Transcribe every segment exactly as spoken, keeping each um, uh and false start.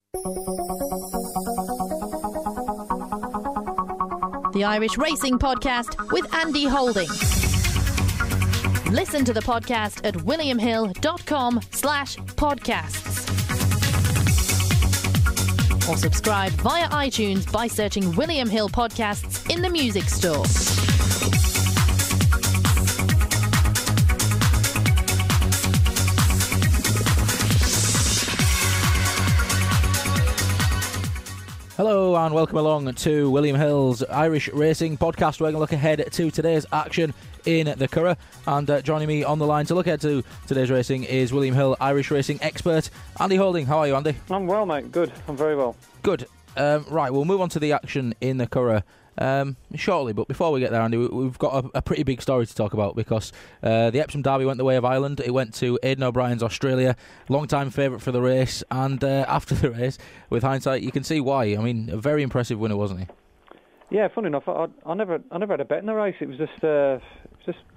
The Irish Racing Podcast with Andy Holding. Listen to the podcast at williamhill.com slash podcasts. Or subscribe via iTunes by searching William Hill Podcasts in the music store. Hello and welcome along to William Hill's Irish Racing Podcast. We're going to look ahead to today's action in the Curragh, and uh, joining me on the line to look ahead to today's racing is William Hill Irish Racing expert Andy Holding. How are you, Andy? I'm well, mate. Good. I'm very well. Good. Um, right, we'll move on to the action in the Curragh um, shortly, but before we get there, Andy, we, we've got a, a pretty big story to talk about because uh, the Epsom Derby went the way of Ireland. It went to Aidan O'Brien's Australia, long-time favourite for the race, and uh, after the race, with hindsight, you can see why. I mean, a very impressive winner, wasn't he? Yeah, funny enough, I, I never, I never had a bet in the race. It was just, uh, it was just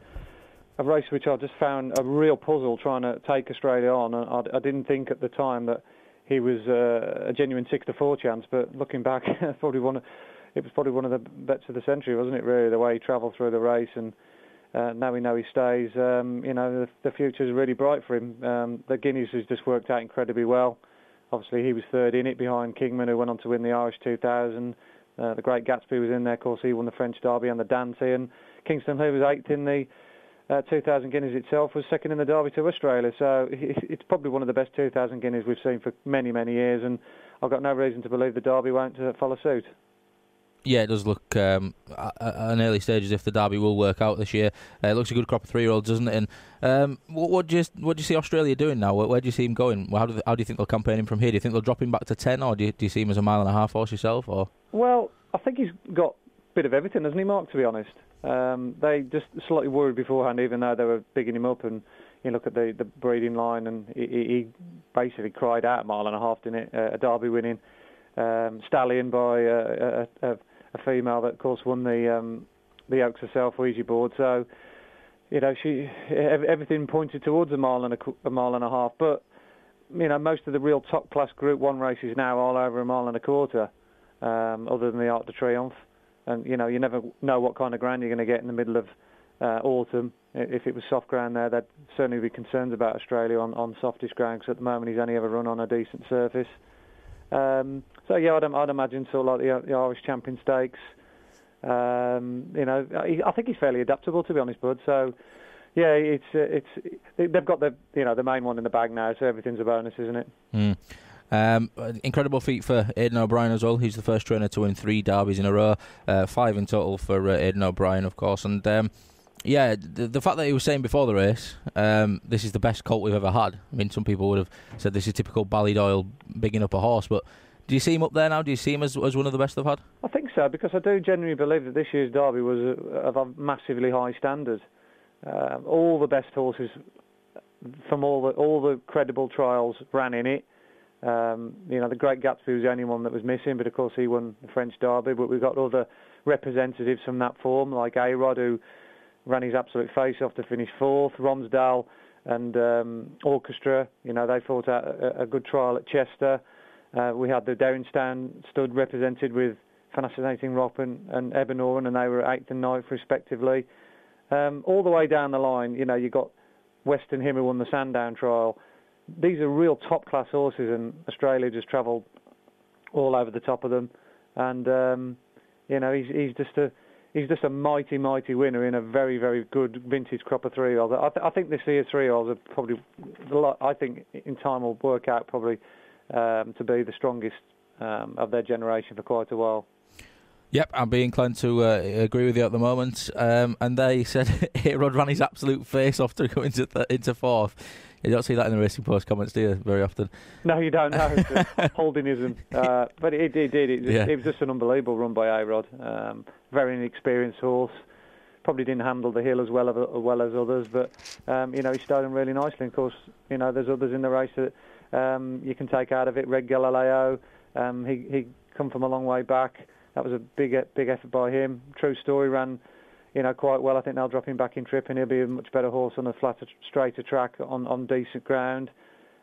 a race which I just found a real puzzle trying to take Australia on. And I, I didn't think at the time that he was uh, a genuine six to four chance, but looking back, probably one of, it was probably one of the bets of the century, wasn't it? Really, the way he travelled through the race, and uh, now we know he stays. Um, you know, the, the future is really bright for him. Um, the Guineas has just worked out incredibly well. Obviously, he was third in it behind Kingman, who went on to win the Irish two thousand. Uh, the Great Gatsby was in there, of course. He won the French Derby and the Dante, and Kingston, who was eighth in the uh, two thousand Guineas itself, was second in the Derby to Australia. So it's probably one of the best two thousand Guineas we've seen for many, many years, and I've got no reason to believe the Derby won't uh, follow suit. Yeah, it does look um, at an early stage as if the Derby will work out this year. Uh, it looks a good crop of three-year-olds, doesn't it? And um, what, what do you what do you see Australia doing now? Where, where do you see him going? How do, they, how do you think they'll campaign him from here? Do you think they'll drop him back to ten, or do you, do you see him as a mile and a half horse yourself? Or well, I think he's got a bit of everything, hasn't he, Mark? To be honest, um, they just slightly worried beforehand, even though they were bigging him up. And you look at the, the breeding line, and he, he basically cried out a mile and a half, didn't it? Uh, a Derby winning um, stallion by uh, a. a a female that, of course, won the um, the Oaks herself, Ouija board. So, you know, she everything pointed towards a mile and a, a mile and a half. But, you know, most of the real top-class Group One races now all over a mile and a quarter, um, other than the Arc de Triomphe. And, you know, you never know what kind of ground you're going to get in the middle of uh, autumn. If it was soft ground there, there'd certainly be concerns about Australia on, on softish ground, because at the moment he's only ever run on a decent surface. Um, so yeah, I'd, I'd imagine sort of like the, the Irish Champion Stakes. Um, you know, I, I think he's fairly adaptable, to be honest, bud. So yeah, it's it's they've got the you know the main one in the bag now, so everything's a bonus, isn't it? Mm. Um, incredible feat for Aidan O'Brien as well. He's the first trainer to win three derbies in a row, uh, five in total for uh, Aidan O'Brien, of course, and. Um, Yeah, the, the fact that he was saying before the race, um, this is the best colt we've ever had. I mean, some people would have said this is typical Ballydoyle bigging up a horse, but do you see him up there now? Do you see him as, as one of the best they've had? I think so, because I do genuinely believe that this year's Derby was a, of a massively high standard. Uh, all the best horses from all the all the credible trials ran in it. Um, you know, the Great Gatsby was the only one that was missing, but of course he won the French Derby. But we've got other representatives from that form, like A-Rod, who ran his absolute face off to finish fourth. Romsdale and um, Orchestra, you know, they fought out a, a good trial at Chester. Uh, we had the Downstown stud represented with Fascinating Rock and, and Ebanoran, and they were eighth and ninth respectively. Um, all the way down the line, you know, you got Western Him, who won the Sandown trial. These are real top-class horses, and Australia just travelled all over the top of them. And, um, you know, he's, he's just a... He's just a mighty, mighty winner in a very, very good vintage crop of three-year-olds. I, th- I think this year's three-year-olds are probably, I think in time will work out probably um, to be the strongest um, of their generation for quite a while. Yep, I'd be inclined to uh, agree with you at the moment. Um, and they said A-Rod ran his absolute face off to go into th- into fourth. You don't see that in the Racing Post comments, do you, very often? No, you don't know. Holdinism. Uh, but it, it did. It, yeah. it was just an unbelievable run by A-Rod. Um, very inexperienced horse. Probably didn't handle the hill as well, as well as others, but um, you know, he started really nicely. And of course, you know, there's others in the race that um, you can take out of it. Red Galileo, um, he he come from a long way back. That was a big big effort by him. True Story ran, you know, quite well. I think they'll drop him back in trip, and he'll be a much better horse on a flatter, straighter track on, on decent ground.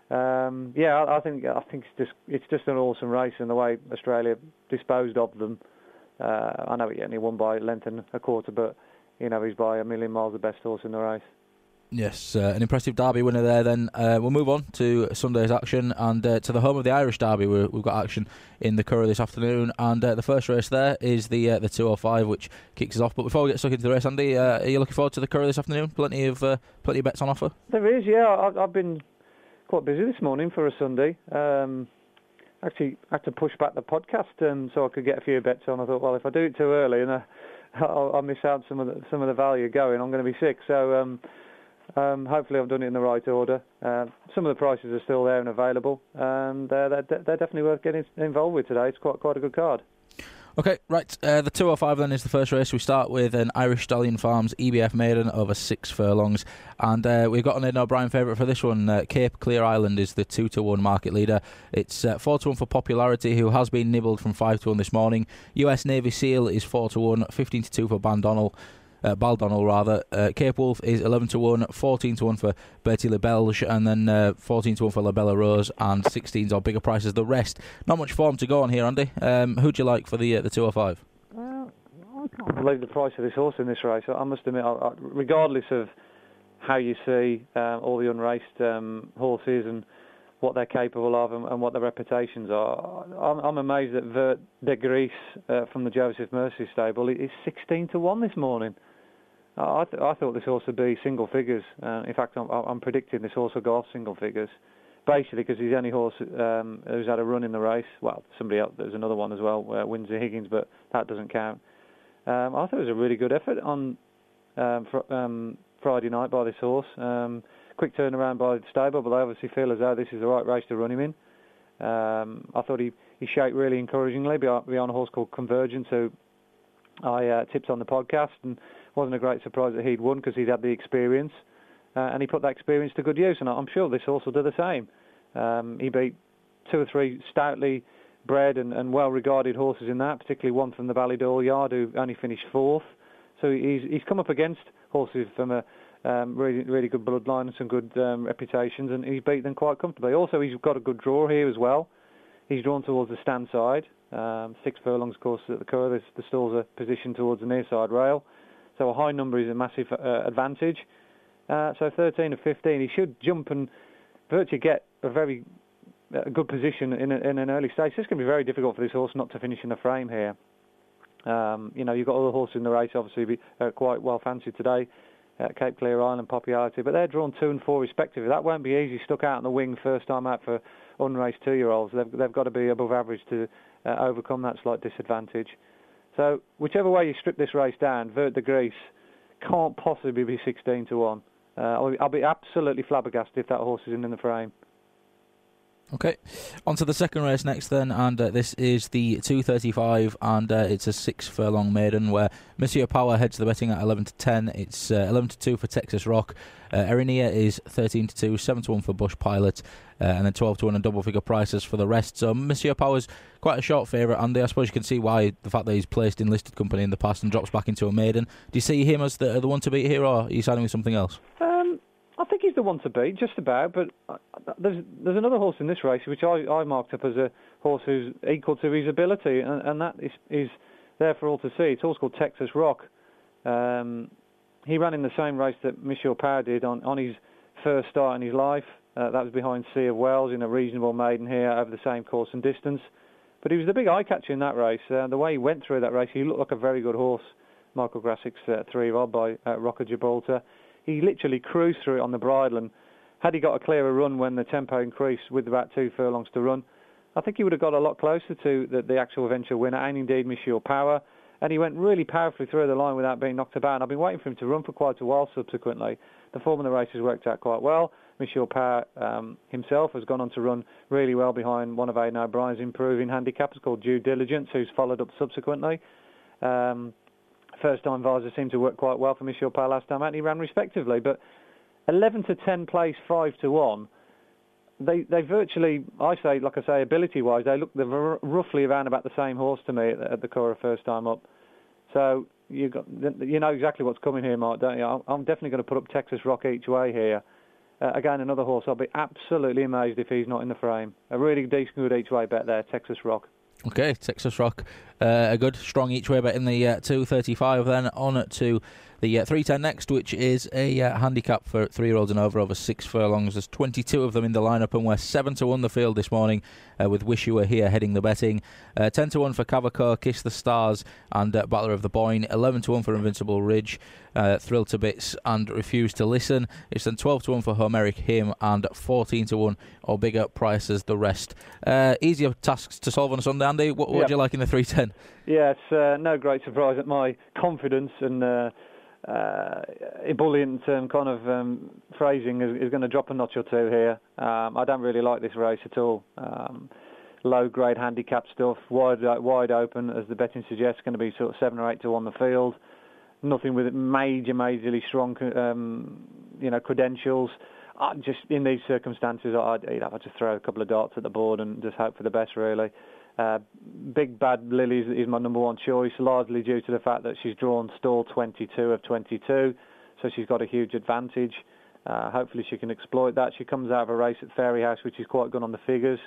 Um, yeah, I, I think I think it's just it's just an awesome race, and the way Australia disposed of them. Uh, I know he only won by a length and a quarter, but you know he's by a million miles the best horse in the race. Yes, uh, an impressive Derby winner there. Then uh, we'll move on to Sunday's action and uh, to the home of the Irish Derby. We're, we've got action in the Curragh this afternoon, and uh, the first race there is the uh, the two oh five, which kicks us off. But before we get stuck into the race, Andy, uh, are you looking forward to the Curragh this afternoon? Plenty of uh, plenty of bets on offer. There is, yeah. I've, I've been quite busy this morning for a Sunday. Um, actually, I had to push back the podcast um, so I could get a few bets on. I thought, well, if I do it too early, and uh, I'll, I'll miss out some of the, some of the value going, I'm going to be sick. So. Um, Um, hopefully I've done it in the right order. Uh, some of the prices are still there and available, and uh, they're, they're definitely worth getting involved with today. It's quite quite a good card. Okay, right. Uh, the two oh five then is the first race. We start with an Irish Stallion Farms E B F maiden over six furlongs, and uh, we've got an Aidan O'Brien favourite for this one. Uh, Cape Clear Island is the two to one market leader. It's uh, four to one for Popularity, who has been nibbled from five to one this morning. U S Navy Seal is four to one, fifteen to two for Bandonnel. Uh, Baldonnel rather. Uh, Cape Wolf is eleven to one, fourteen to one for Bertie Le Belge, and then uh, fourteen to one for La Bella Rose, and sixteens are bigger prices. The rest, not much form to go on here, Andy. Um, who do you like for the uh, the two oh five? Well, I can't believe the price of this horse in this race. I must admit, I, I, regardless of how you see uh, all the unraced um, horses and what they're capable of and, and what their reputations are, I'm, I'm amazed that Vert de Gris uh, from the Joseph Mercy stable is sixteen to one this morning. I, th- I thought this horse would be single figures. Uh, in fact, I'm, I'm predicting this horse will go off single figures, basically because he's the only horse um, who's had a run in the race. Well, somebody else, there's another one as well, uh, Windsor Higgins, but that doesn't count. Um, I thought it was a really good effort on um, fr- um, Friday night by this horse. Um, quick turnaround by the stable, but they obviously feel as though this is the right race to run him in. Um, I thought he, he shaped really encouragingly behind, behind a horse called Convergence, who I uh, tipped on the podcast, and wasn't a great surprise that he'd won because he'd had the experience, uh, and he put that experience to good use, and I'm sure this horse will do the same. Um, he beat two or three stoutly bred and, and well-regarded horses in that, particularly one from the Ballydall Yard who only finished fourth. So he's he's come up against horses from a um, really really good bloodline and some good um, reputations, and he's beat them quite comfortably. Also, he's got a good draw here as well. He's drawn towards the stand side. Um, six furlongs, of course, at the Curragh. The stalls are positioned towards the near side rail. So a high number is a massive uh, advantage. Uh, so thirteen of fifteen, he should jump and virtually get a very uh, good position in, a, in an early stage. It's going to be very difficult for this horse not to finish in the frame here. Um, you know, you've got other horses in the race, obviously, be, uh, quite well fancied today. Uh, Cape Clear Island, Popularity, but they're drawn two and four respectively. That won't be easy. Stuck out in the wing first time out for unraced two-year-olds. They've, they've got to be above average to uh, overcome that slight disadvantage. So whichever way you strip this race down, Vert de Gris can't possibly be sixteen to one. Uh, I'll, I'll be absolutely flabbergasted if that horse isn't in the frame. Okay, on to the second race next then, and uh, this is the two thirty-five, and uh, it's a six furlong maiden where Monsieur Power heads the betting at eleven to ten. It's uh, eleven to two for Texas Rock. Uh, Erinia is thirteen to two, seven to one for Bush Pilot, uh, and then twelve to one and double figure prices for the rest. So Monsieur Power's quite a short favourite, Andy. I suppose you can see why, the fact that he's placed in listed company in the past and drops back into a maiden. Do you see him as the, the one to beat here, or are you siding with something else? Um, I think he's the one to beat, just about, but there's there's another horse in this race which I, I marked up as a horse who's equal to his ability, and, and that is, is there for all to see. It's a horse called Texas Rock. Um, he ran in the same race that Monsieur Power did on, on his first start in his life. Uh, that was behind Sea of Wells in a reasonable maiden here over the same course and distance. But he was the big eye-catcher in that race. Uh, the way he went through that race, he looked like a very good horse. Michael Grassick's uh, three-year-old by uh, Rock of Gibraltar. He literally cruised through it on the bridle, and had he got a clearer run when the tempo increased with about two furlongs to run, I think he would have got a lot closer to the, the actual eventual winner, and indeed Monsieur Power. And he went really powerfully through the line without being knocked about. And I've been waiting for him to run for quite a while subsequently. The form of the race has worked out quite well. Monsieur Power um, himself has gone on to run really well behind one of Aidan O'Brien's improving handicaps called Due Diligence, who's followed up subsequently. Um, first time visor seemed to work quite well for Monsieur Power last time out, and he ran respectively. But eleven to ten place five to one, they they virtually, I say, like I say, ability-wise, they look they're roughly around about the same horse to me at the, at the Curragh first time up. So you got you know exactly what's coming here, Mark, don't you? I'm definitely going to put up Texas Rock each way here. Uh, again, another horse I'll be absolutely amazed if he's not in the frame. A really decent good each-way bet there, Texas Rock. Okay, Texas Rock, uh, a good strong each-way bet in the uh, two thirty-five. Then on to the uh, three ten next, which is a uh, handicap for three-year-olds and over, over six furlongs. There's twenty-two of them in the lineup, and we're seven to one the field this morning, uh, with Wish You Were Here heading the betting. Uh, ten to one for Cavaco, Kiss the Stars, and uh, Battler of the Boyne. eleven to one for Invincible Ridge, uh, Thrill to Bits, and Refuse to Listen. It's then twelve to one for Homeric Hymn, and fourteen to one or bigger prices the rest. Uh, easier tasks to solve on a Sunday, Andy. What, what yep. do you like in the three ten? Yeah, it's uh, no great surprise that my confidence and uh, uh, ebullient um, kind of um, phrasing is, is going to drop a notch or two here. Um, I don't really like this race at all. Um, low-grade handicap stuff, wide wide open, as the betting suggests, going to be sort of seven or eight to one the field. Nothing with major, majorly strong, um, you know, credentials. I just in these circumstances, I'd, you know, I'd just throw a couple of darts at the board and just hope for the best, really. Uh, Big Bad Lily is my number one choice, largely due to the fact that she's drawn stall twenty-two of twenty-two, so she's got a huge advantage. Uh, hopefully she can exploit that. She comes out of a race at Fairyhouse, which is quite good on the figures.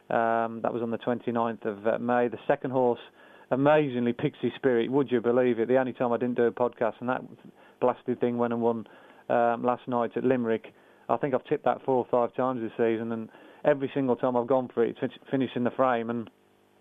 Um, that was on the twenty-ninth of uh, May. The second horse, amazingly, Pixie Spirit, would you believe it? The only time I didn't do a podcast, and that blasted thing went and won um, last night at Limerick. I think I've tipped that four or five times this season, and every single time I've gone for it, it's finished in the frame, and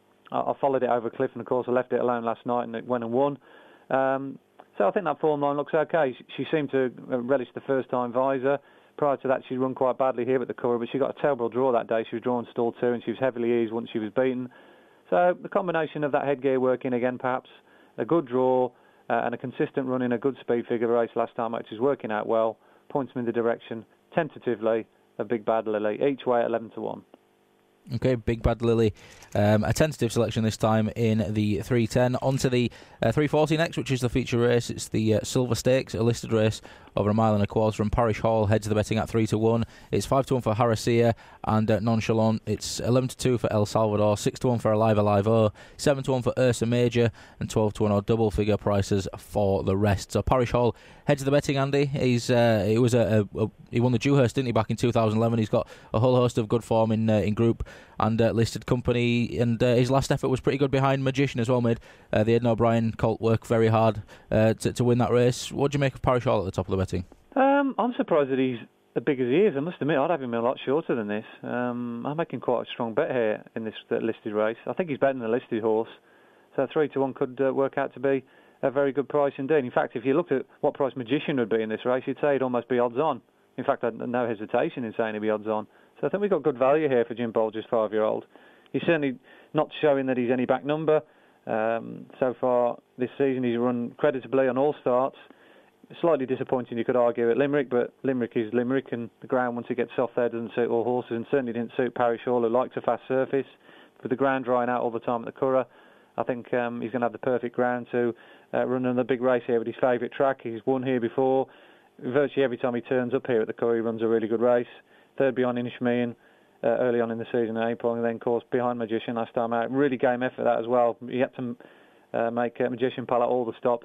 I followed it over a cliff, and of course I left it alone last night, and it went and won. Um, so I think that form line looks okay. She, she seemed to relish the first-time visor. Prior to that, she'd run quite badly here at the Curragh, but she got a terrible draw that day. She was drawn stall two, and she was heavily eased once she was beaten. So the combination of that headgear working again, perhaps, a good draw, uh, and a consistent run in a good speed figure race last time, which is working out well, points me in the direction, tentatively, of Big Bad Lily, each way at eleven to one. Okay, Big Bad Lily, um, a tentative selection this time in the three ten. On to the uh, three forty next, which is the feature race. It's the uh, Silver Stakes, a listed race over a mile and a quarter from Parish Hall. Heads the betting at three to one. It's five to one for Harasia and uh, Nonchalant. It's eleven to two for El Salvador, six to one for Alive Alive O, seven to one for Ursa Major, and twelve to one or double figure prices for the rest. So Parish Hall heads the betting, Andy. He's uh, he was a, a, a he won the Dewhurst, didn't he, back in two thousand eleven. He's got a whole host of good form in uh, in Group and uh, listed company, and uh, his last effort was pretty good behind Magician as well. Made uh, the Aidan O'Brien colt work very hard uh, to, to win that race. What do you make of Parish Hall at the top of the betting? Um, I'm surprised that he's as big as he is. I must admit, I'd have him a lot shorter than this. Um, I'm making quite a strong bet here in this uh, listed race. I think he's better than the listed horse, so three to one could uh, work out to be a very good price indeed. In fact, if you looked at what price Magician would be in this race, you'd say it'd almost be odds on. In fact, I'd no hesitation in saying it'd be odds on. So I think we've got good value here for Jim Bolger's five-year-old. He's certainly not showing that he's any back number. Um, so far this season, he's run creditably on all starts. Slightly disappointing, you could argue, at Limerick, but Limerick is Limerick, and the ground, once it gets soft there, doesn't suit all horses, and certainly didn't suit Parish Hall, who likes a fast surface. With the ground drying out all the time at the Curragh, I think um, he's going to have the perfect ground to uh, run another big race here with his favourite track. He's won here before. Virtually every time he turns up here at the Curragh, he runs a really good race. Third behind Inishmean uh, early on in the season in April, and then, of course, behind Magician last time out. Really game effort that as well. He had to uh, make uh, Magician pull out all the stops.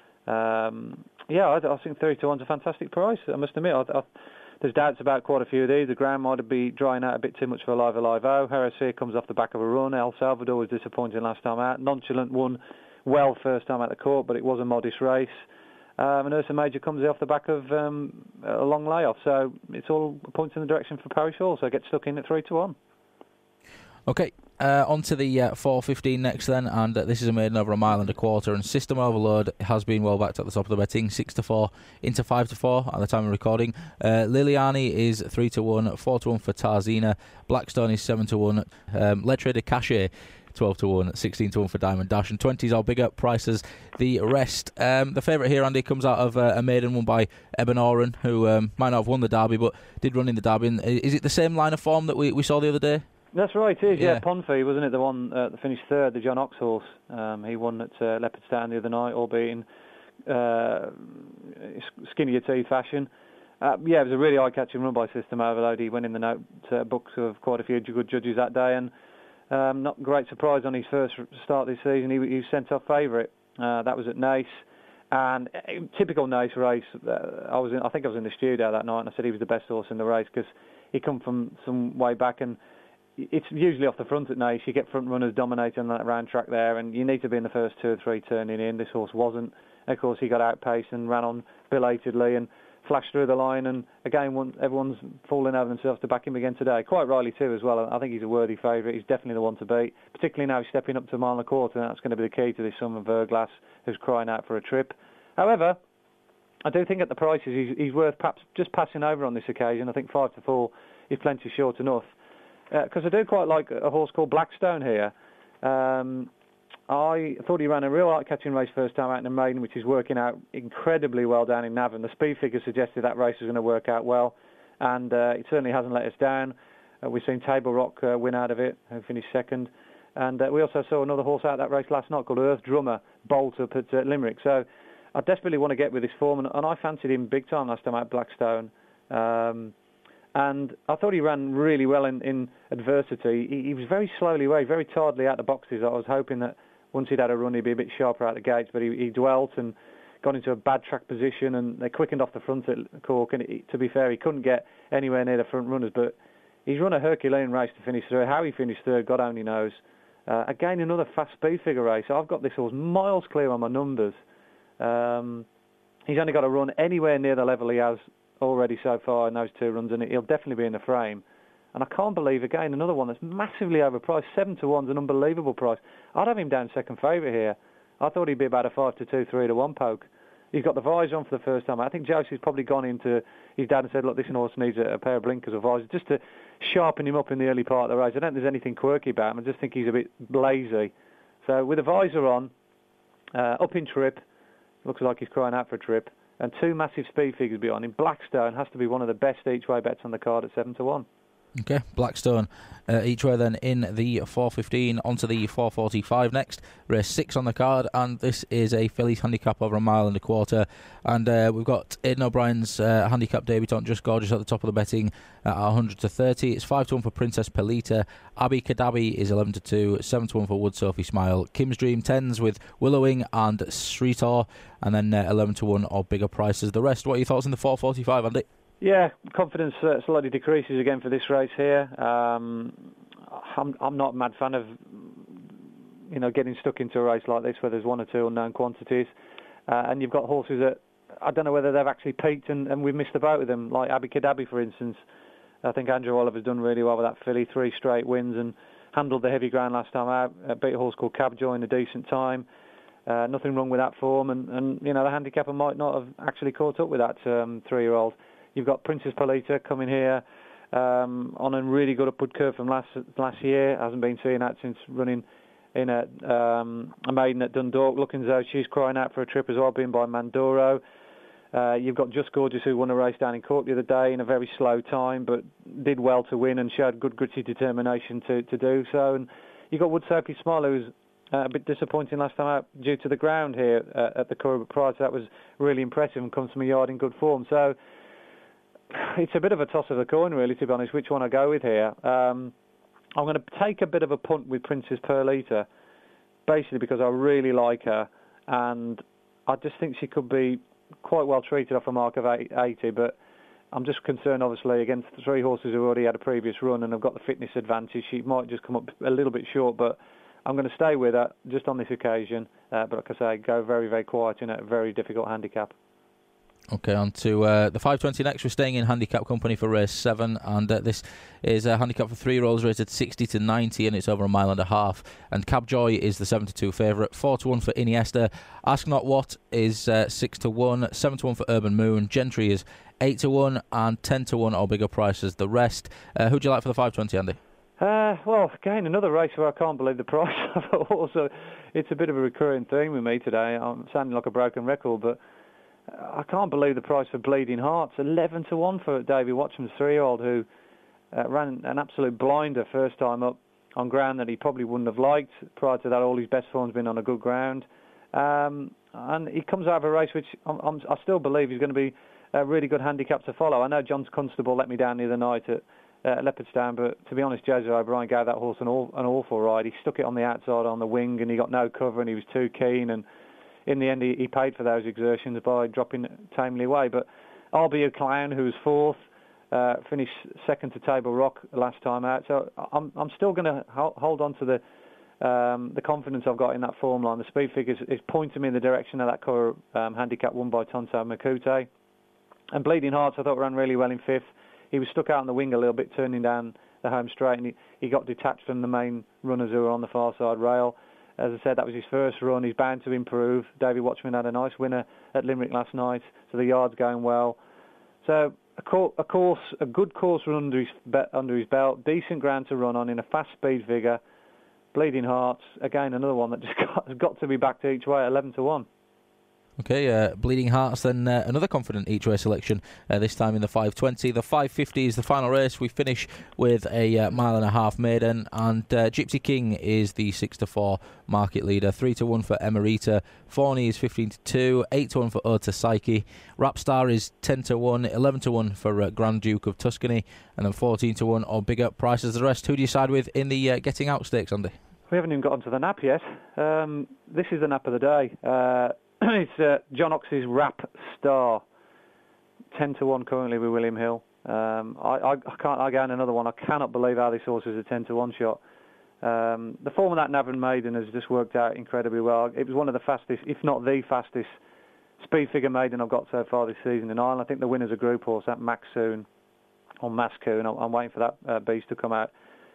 Um, yeah, I, I think thirty to one's a fantastic price, I must admit. I, I, there's doubts about quite a few of these. The ground might be drying out a bit too much for Alive Alive O. Harasia comes off the back of a run. El Salvador was disappointing last time out. Nonchalant won well first time at the court, but it was a modest race. Um, and Ursa Major comes off the back of um, a long layoff, so it's all points in the direction for Parish Hall, so get stuck in at three to one. Okay, uh, on to the uh, four fifteen next then, and uh, this is a maiden over a mile and a quarter, and System Overload has been well backed at the top of the betting, six to four into five to four at the time of recording. Uh, Liliani is three to one, four to one for Tarzina, Blackstone is seven to one, um, Lettre de Cachet twelve to one, sixteen to one for Diamond Dash, and twenties are bigger prices the rest. Um, the favourite here, Andy, comes out of uh, a maiden won by Eben Oren, who um, might not have won the Derby, but did run in the Derby. And is it the same line of form that we, we saw the other day? That's right, it is, yeah. yeah. Ponfey, wasn't it, the one uh, that finished third, the John Ox horse. Um, he won at uh, Leopardstown the other night, albeit in uh, skinnier teeth fashion. Uh, yeah, it was a really eye-catching run by System Overload. He went in the note uh, books of quite a few good judges that day, and um, not great surprise on his first start this season. He, he was sent off favourite. Uh, that was at Naas. And uh, typical Naas race, uh, I was in, I think I was in the studio that night and I said he was the best horse in the race because he come from some way back, and it's usually off the front at Naas. You get front runners dominating on that round track there, and you need to be in the first two or three turning in. This horse wasn't. Of course, he got outpaced and ran on belatedly and flashed through the line, and again, one, everyone's falling over themselves to back him again today. Quite rightly too as well. I think he's a worthy favourite. He's definitely the one to beat, particularly now he's stepping up to a mile and a quarter, and that's going to be the key to this Summer Verglas, who's crying out for a trip. However, I do think at the prices he's, he's worth perhaps just passing over on this occasion. I think five to four is plenty short enough, because uh, I do quite like a horse called Blackstone here. Um, I thought he ran a real eye-catching race first time out in the maiden, which is working out incredibly well down in Navan. The speed figure suggested that race was going to work out well, and uh, it certainly hasn't let us down. Uh, we've seen Table Rock uh, win out of it and finish second. And uh, we also saw another horse out of that race last night called Earth Drummer bolt up at uh, Limerick. So I desperately want to get with this form, and, and I fancied him big time last time out Blackstone. Um, and I thought he ran really well in, in adversity. He, he was very slowly away, very tardily out the boxes. I was hoping that once he'd had a run, he'd be a bit sharper out the gates, but he, he dwelt and got into a bad track position, and they quickened off the front at Cork. And it, to be fair, he couldn't get anywhere near the front runners, but he's run a Herculean race to finish third. How he finished third, God only knows. Uh, again, another fast speed figure race. I've got this horse miles clear on my numbers. Um, he's only got to run anywhere near the level he has already so far in those two runs, and he'll definitely be in the frame. And I can't believe, again, another one that's massively overpriced. Seven to one's an unbelievable price. I'd have him down second favourite here. I thought he'd be about a five to two, three to one poke. He's got the visor on for the first time. I think Josie's probably gone into his dad and said, look, this horse needs a, a pair of blinkers or visors just to sharpen him up in the early part of the race. I don't think there's anything quirky about him. I just think he's a bit lazy. So with a visor on, uh, up in trip, looks like he's crying out for a trip, and two massive speed figures behind him. Blackstone has to be one of the best each-way bets on the card at seven to one. Okay, Blackstone uh, each way then in the four fifteen, onto the four forty-five next. Race six on the card, and this is a fillies handicap over a mile and a quarter. And uh, we've got Aidan O'Brien's uh, handicap debutant, Just Gorgeous, at the top of the betting at one hundred to thirty. It's five to one for Princess Pelita. Abby Kadabi is eleven to two, seven to one for Wood Sophie Smile. Kim's Dream tens with Willowing and Sritor, and then uh, eleven to one or bigger prices. The rest, what are your thoughts in the four forty-five, Andy? Yeah, confidence uh, slightly decreases again for this race here. Um, I'm, I'm not a mad fan of, you know, getting stuck into a race like this where there's one or two unknown quantities, uh, and you've got horses that I don't know whether they've actually peaked and, and we've missed the boat with them, like Abby Kadabi, for instance. I think Andrew Oliver's done really well with that filly, three straight wins, and handled the heavy ground last time out. Uh, beat a horse called Cabjoy in a decent time. Uh, nothing wrong with that form, and, and you know, the handicapper might not have actually caught up with that um, three-year-old. You've got Princess Pelita coming here um, on a really good upward curve from last last year. Hasn't been seen that since running in a, um, a maiden at Dundalk. Looking as though she's crying out for a trip as well, being by Mandoro. Uh, you've got Just Gorgeous, who won a race down in Cork the other day in a very slow time, but did well to win and showed good gritty determination to, to do so. And you've got Wood Sophie Smile, who's uh, a bit disappointing last time out due to the ground here uh, at the Curragh, but prior to that was really impressive and comes from a yard in good form. So it's a bit of a toss of the coin, really, to be honest, which one I go with here. Um, I'm going to take a bit of a punt with Princess Perlita, basically because I really like her, and I just think she could be quite well treated off a mark of eighty, but I'm just concerned, obviously, against the three horses who already had a previous run and have got the fitness advantage. She might just come up a little bit short, but I'm going to stay with her just on this occasion, uh, but like I say, go very, very quiet in a very difficult handicap. Okay, on to uh, the five twenty next. We're staying in handicap company for race seven, and uh, this is a handicap for three-year-olds rated sixty to ninety, and it's over a mile and a half. And Cabjoy is the seven to two favourite, four to one for Iniesta. Ask Not What is uh, six to one, seven to one for Urban Moon. Gentry is eight to one, and ten to one or bigger prices. The rest. Uh, who do you like for the five twenty, Andy? Uh, well, again, another race where I can't believe the price of it. Also, it's a bit of a recurring theme with me today. I'm sounding like a broken record, but I can't believe the price for Bleeding Hearts. eleven to one for Davey Watchman's three-year-old, who uh, ran an absolute blinder first time up on ground that he probably wouldn't have liked. Prior to that, all his best form's been on a good ground. Um, and he comes out of a race which I'm, I'm, I still believe is going to be a really good handicap to follow. I know John Constable let me down the other night at uh, Leopardstown, but to be honest, Joseph O'Brien gave that horse an, all, an awful ride. He stuck it on the outside on the wing, and he got no cover, and he was too keen, and in the end, he, he paid for those exertions by dropping tamely away. But I'll Be a Clown, who was fourth, uh, finished second to Table Rock last time out. So I'm I'm still going to ho- hold on to the um, the confidence I've got in that form line. The speed figures is pointing me in the direction of that core um, handicap won by Tonto Makute. And Bleeding Hearts, I thought, ran really well in fifth. He was stuck out on the wing a little bit, turning down the home straight, and he, he got detached from the main runners who were on the far side rail. As I said, that was his first run. He's bound to improve. David Watchman had a nice winner at Limerick last night, so the yard's going well. So a, cor- a course, a good course run under his, be- under his belt, decent ground to run on in a fast speed figure. Bleeding Hearts, again, another one that just got, has got to be backed each way at eleven to one. Okay, uh, Bleeding Hearts, then uh, another confident each-way selection, uh, this time in the five twenty. The five fifty is the final race. We finish with a uh, mile and a half maiden, and uh, Gypsy King is the six to four market leader. three to one for Emerita, Forney is fifteen to two, eight to one for Ota Psyche, Rapstar is ten to one, eleven to one for uh, Grand Duke of Tuscany, and then fourteen to one or bigger prices the rest. Who do you side with in the uh, Getting Out Stakes, Andy? We haven't even got onto the nap yet. Um, this is the nap of the day. Uh, It's uh, John Ox's Rap Star, ten to one currently with William Hill. Um, I, I, I can't. Again, another one. I cannot believe how this horse is a ten to one shot. Um, the form of that Navan Maiden has just worked out incredibly well. It was one of the fastest, if not the fastest, speed figure maiden I've got so far this season in Ireland. I think the winner's a group horse, that Maxoon or Mascoon. I'm, I'm waiting for that uh, beast to come out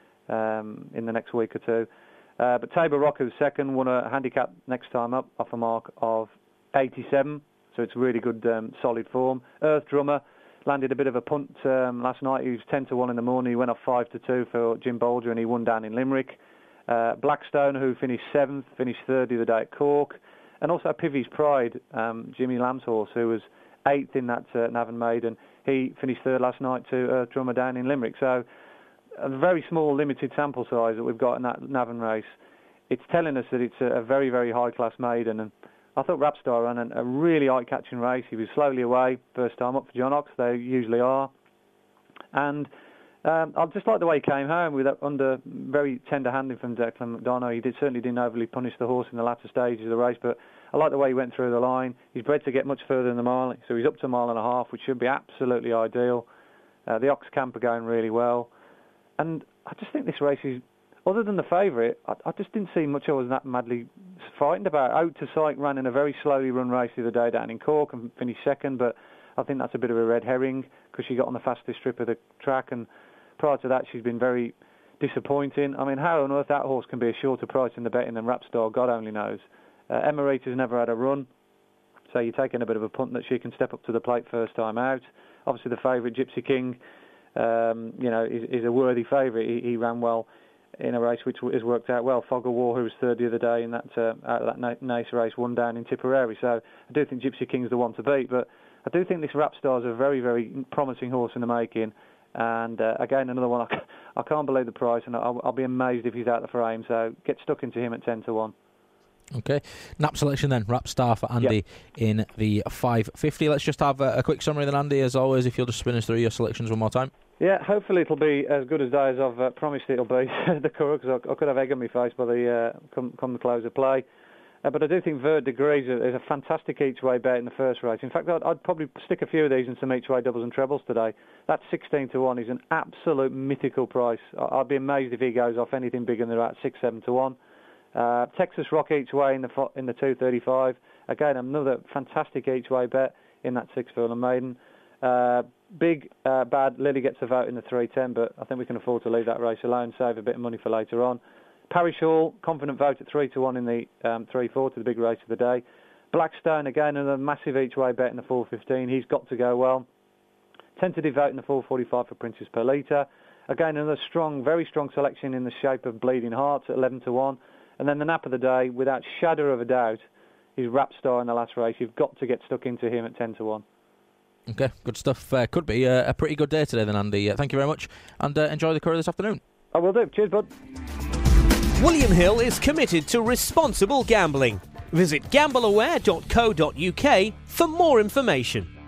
um, in the next week or two. Uh, but Table Rock, who's second, won a handicap next time up off a mark of eighty-seven, so it's really good, um, solid form. Earth Drummer landed a bit of a punt um, last night. He was ten to one in the morning. He went off five to two for Jim Bolger, and he won down in Limerick. Uh, Blackstone, who finished seventh, finished third the other day at Cork. And also Pivy's Pride, um, Jimmy Lamb's horse, who was eighth in that uh, Navan Maiden. He finished third last night to Earth Drummer down in Limerick. So a very small, limited sample size that we've got in that Navan race. It's telling us that it's a, a very, very high-class maiden. And I thought Rapstar ran a, a really eye-catching race. He was slowly away, first time up for John Ox. They usually are. And um, I just like the way he came home with that under very tender handling from Declan McDonough. He did, certainly didn't overly punish the horse in the latter stages of the race, but I like the way he went through the line. He's bred to get much further than the mile, so he's up to a mile and a half, which should be absolutely ideal. Uh, the Ox camp are going really well. And I just think this race is, other than the favourite, I, I just didn't see much I was that madly frightened about. Out to Sight ran in a very slowly run race the other day down in Cork and finished second, but I think that's a bit of a red herring because she got on the fastest strip of the track, and prior to that she's been very disappointing. I mean, how on earth that horse can be a shorter price in the betting than Rapstar, God only knows. Uh, Emerita's never had a run, so you're taking a bit of a punt that she can step up to the plate first time out. Obviously the favourite, Gypsy King, Um, you know, is, is a worthy favourite. He, he ran well in a race which has worked out well. Fog of War, who was third the other day in that uh, out of that nice race, won down in Tipperary. So I do think Gypsy King's the one to beat. But I do think this Rapstar's a very, very promising horse in the making. And uh, again, another one. I, I can't believe the price, and I'll, I'll be amazed if he's out the frame. So get stuck into him at ten to one. Okay, nap selection then, Rapstar for Andy yep. in the five fifty. Let's just have a, a quick summary then, Andy, as always, if you'll just spin us through your selections one more time. Yeah, hopefully it'll be as good a day as I've uh, promised it'll be, the Curragh, because I, I could have egg on my face by the uh, come, come the close of play. Uh, but I do think Vert Degrees is a fantastic each-way bet in the first race. In fact, I'd, I'd probably stick a few of these in some each-way doubles and trebles today. That sixteen to one is an absolute mythical price. I, I'd be amazed if he goes off anything bigger than about six, seven to one. Uh, Texas Rock each way in the in the two thirty-five. Again, another fantastic each way bet in that six furlong maiden. Uh, big uh, bad Lily gets a vote in the three ten, but I think we can afford to leave that race alone, save a bit of money for later on. Parish Hall, confident vote at three to one in the um, three forty, the big race of the day. Blackstone again, another massive each way bet in the four fifteen. He's got to go well. Tentative vote in the four forty-five for Princess Perlita. Again, another strong, very strong selection in the shape of Bleeding Hearts at eleven to one. And then the nap of the day, without shadow of a doubt, is Rapstar in the last race. You've got to get stuck into him at ten to one. Okay, good stuff. Uh, could be uh, a pretty good day today then, Andy. Uh, thank you very much, and uh, enjoy the Curragh this afternoon. I will do. Cheers, bud. William Hill is committed to responsible gambling. Visit gamble aware dot co dot uk for more information.